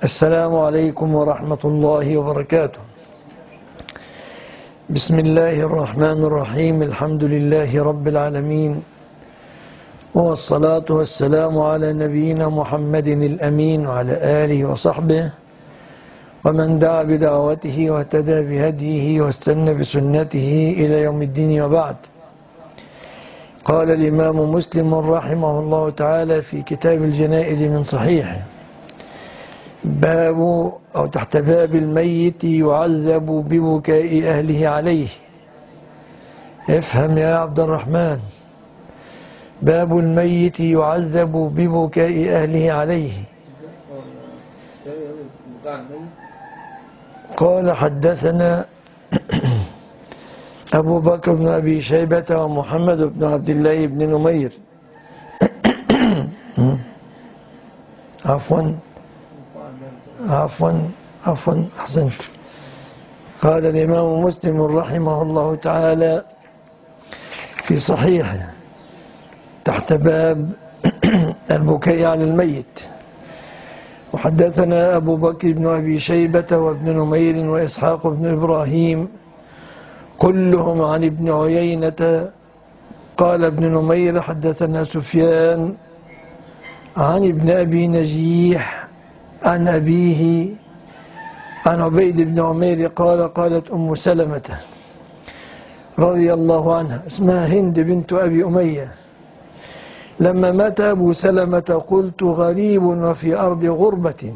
السلام عليكم ورحمة الله وبركاته. بسم الله الرحمن الرحيم. الحمد لله رب العالمين، والصلاة والسلام على نبينا محمد الأمين وعلى آله وصحبه ومن دعا بدعوته واهتدى بهديه واستنى بسنته إلى يوم الدين، وبعد. قال الإمام مسلم رحمه الله تعالى في كتاب الجنائز من صحيحه: باب أو تحت باب الميت يعذب ببكاء أهله عليه. افهم يا عبد الرحمن. باب الميت يعذب ببكاء أهله عليه. قال: حدثنا أبو بكر بن أبي شيبة ومحمد بن عبد الله بن نمير عفوا أحسنت. قال الإمام مسلم رحمه الله تعالى في صحيحه تحت باب البكاء على الميت: وحدثنا أبو بكر بن أبي شيبة وابن نمير وإسحاق بن إبراهيم كلهم عن ابن عيينة. قال ابن نمير: حدثنا سفيان عن ابن أبي نجيح عن أبيه عن عبيد بن عمير قال: قالت أم سلمة رضي الله عنها، اسمها هند بنت أبي أمية: لما مات أبو سلمة قلت: غريب وفي أرض غربة،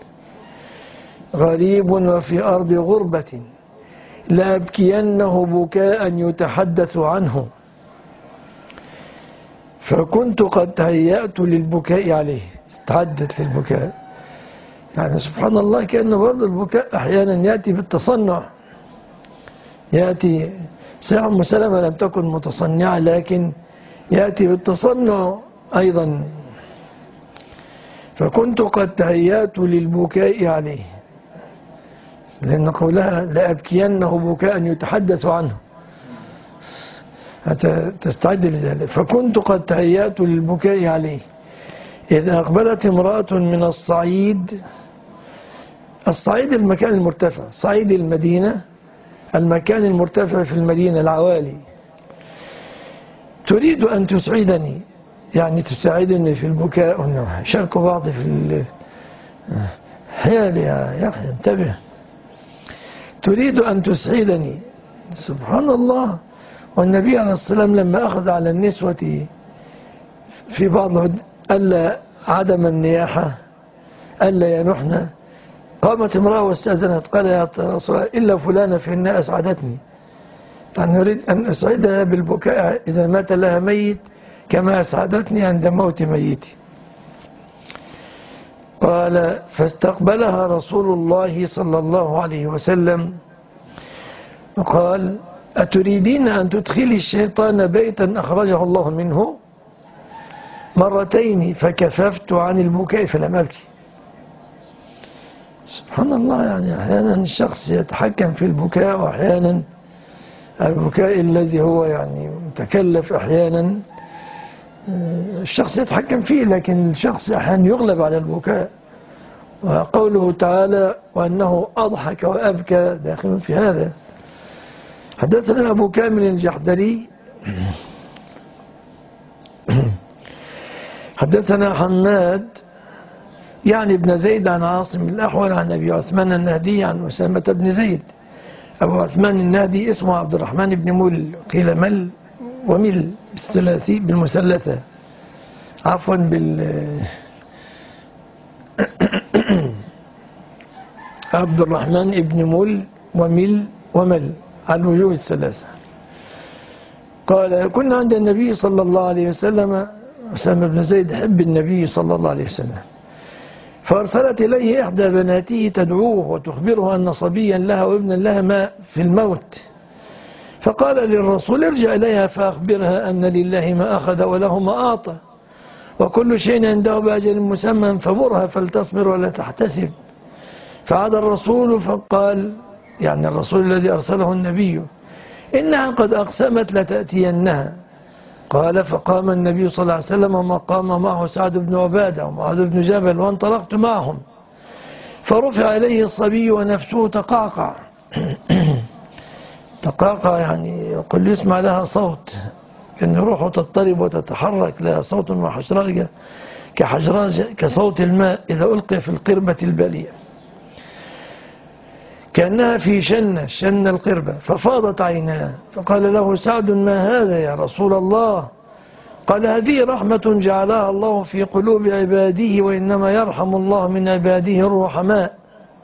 غريب وفي أرض غربة، لأبكينه بكاء يتحدث عنه. فكنت قد تهيأت للبكاء عليه. استعدت للبكاء، يعني سبحان الله، كأنه برضه البكاء أحيانا يأتي بالتصنع. يأتي ساعة أم سلمة لم تكن متصنعة، لكن يأتي بالتصنع أيضا. فكنت قد تهيأت للبكاء عليه، لأن قولها لأبكينه بكاء يتحدث عنه، تستعد لذلك. فكنت قد تهيأت للبكاء عليه إذ أقبلت امرأة من الصعيد. الصعيد المكان المرتفع، صعيد المدينة المكان المرتفع في المدينة، العوالي. تريد أن تسعدني، يعني تساعدني في البكاء والنوح. شاركوا بعض في حيال يا يحيى، انتبه. تريد أن تسعدني، سبحان الله. والنبي عليه الصلاة والسلام لما أخذ على النسوة في بعض ألا عدم النياحة، ألا ينحن، قامت امرأة واستأذنت. قال: يا رسول الله، إلا فلانة فإنها أسعدتني. يعني نريد أن أسعدها بالبكاء إذا مات لها ميت كما أسعدتني عند موت ميتي. قال: فاستقبلها رسول الله صلى الله عليه وسلم وقال: أتريدين أن تدخلي الشيطان بيتا أخرجه الله منه؟ مرتين فكففت عن البكاء فلم أبكي. سبحان الله، يعني أحيانا الشخص يتحكم في البكاء، وأحيانا البكاء الذي هو يعني متكلف أحيانا الشخص يتحكم فيه، لكن الشخص أحيانا يغلب على البكاء. وقوله تعالى: وأنه أضحك وأبكى داخل في هذا. حدثنا أبو كامل الجحدري حدثنا حماد يعني ابن زيد عن عاصم الأحول عن أبي عثمان النهدي عن أسامة بن زيد. أبو عثمان النهدي اسمه عبد الرحمن بن مل، قيل مل ومل بالثلاثي بالمثلثة، عفوا عبد الرحمن بن مل ومل ومل على الوجوه الثلاثة. قال: كنا عند النبي صلى الله عليه وسلم. أسامة بن زيد يحب النبي صلى الله عليه وسلم، فأرسلت إليه إحدى بناته تدعوه وتخبره أن صبيا لها وابنا لها ما في الموت. فقال للرسول: ارجع إليها فأخبرها أن لله ما أخذ وله ما أعطى، وكل شيء عنده بأجل مسمى، فمرها فلتصبر ولا تحتسب. فعاد الرسول فقال، يعني الرسول الذي أرسله النبي: إنها قد أقسمت لتأتينها. قال: فقام النبي صلى الله عليه وسلم وقام معه سعد بن عبادة ومعاذ بن جبل، وانطلقت معهم. فرفع إليه الصبي ونفسه تقعقع. تقعقع يعني يقول يسمع لها صوت، كأن روحه تضطرب وتتحرك، لها صوت وحشرجة كصوت الماء إذا ألقي في القربة البالية، كأنها في شن القربة. ففاضت عيناه، فقال له سعد: ما هذا يا رسول الله؟ قال: هذه رحمة جعلها الله في قلوب عباده، وإنما يرحم الله من عباده الرحماء.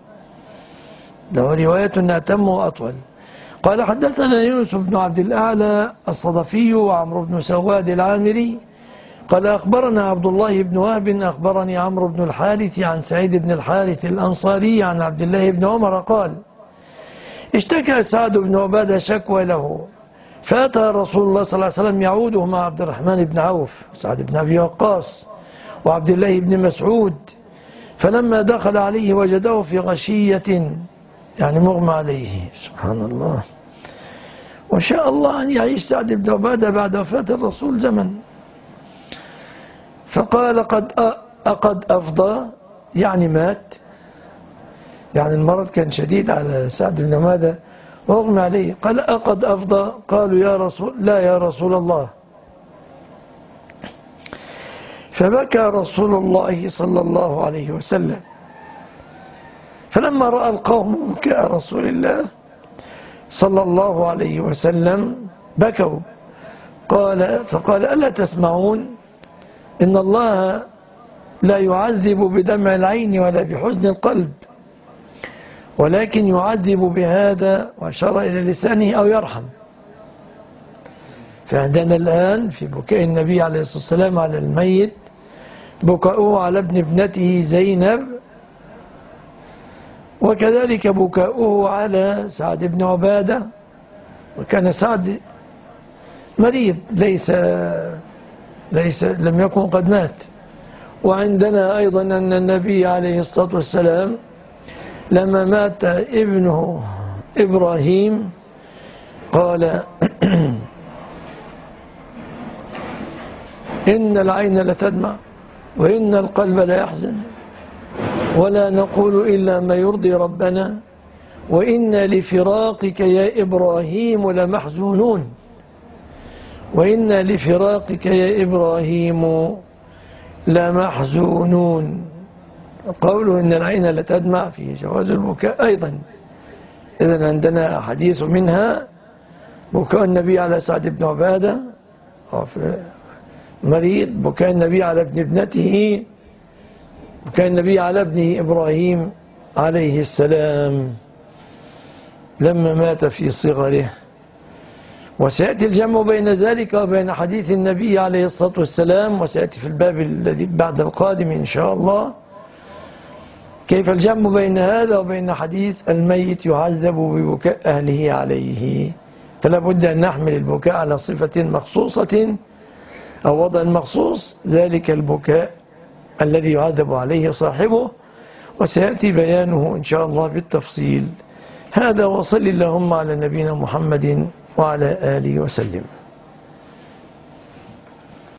له رواية أتم وأطول. قال: حدثنا يونس بن عبد الأعلى الصدفي وعمرو بن سواد العامري قال: أخبرنا عبد الله بن وهب أخبرني عمرو بن الحارث عن سعيد بن الحارث الأنصاري عن عبد الله بن عمر قال: اشتكى سعد بن عبادة شكوى له، فأتى رسول الله صلى الله عليه وسلم يعوده مع عبد الرحمن بن عوف، سعد بن أبي وقاص، وعبد الله بن مسعود. فلما دخل عليه وجده في غشية، يعني مغمى عليه. سبحان الله، وشاء الله أن يعيش سعد بن عبادة بعد وفاة الرسول زمن. فقال: قد أفضى، يعني مات، يعني المرض كان شديد على سعد بن عبادة وأغمى عليه. قال: قد أفضى؟ قالوا: لا يا رسول الله. فبكى رسول الله صلى الله عليه وسلم. فلما رأى القوم بكاء رسول الله صلى الله عليه وسلم بكوا. فقال: ألا تسمعون؟ إن الله لا يعذب بدمع العين ولا بحزن القلب، ولكن يعذب بهذا، وأشار إلى لسانه، أو يرحم. فعندنا الآن في بكاء النبي عليه الصلاة والسلام على الميت بكاؤه على ابنته زينب، وكذلك بكاؤه على سعد بن عبادة. وكان سعد مريض، لم يكن قد مات. وعندنا أيضا أن النبي عليه الصلاة والسلام لما مات ابنه إبراهيم قال: إن العين لتدمع وإن القلب ليحزن، ولا نقول إلا ما يرضي ربنا، وإنا لفراقك يا إبراهيم لمحزونون. وإنا لفراقك يا إبراهيم لمحزونون. قوله إن العين لتدمع فيه جواز البكاء أيضا. إذن عندنا حديث منها بكاء النبي على سعد بن عبادة مريض، بكاء النبي على ابن ابنته، بكاء النبي على ابنه إبراهيم عليه السلام لما مات في صغره. وسيأتي الجمع بين ذلك وبين حديث النبي عليه الصلاة والسلام، وسيأتي في الباب الذي بعد القادم إن شاء الله كيف الجمع بين هذا وبين حديث الميت يعذب ببكاء أهله عليه. فلا بد أن نحمل البكاء على صفة مخصوصة أو وضع مخصوص، ذلك البكاء الذي يعذب عليه صاحبه، وسيأتي بيانه إن شاء الله بالتفصيل. هذا، وصل اللهم على نبينا محمد وعلى آله وسلم.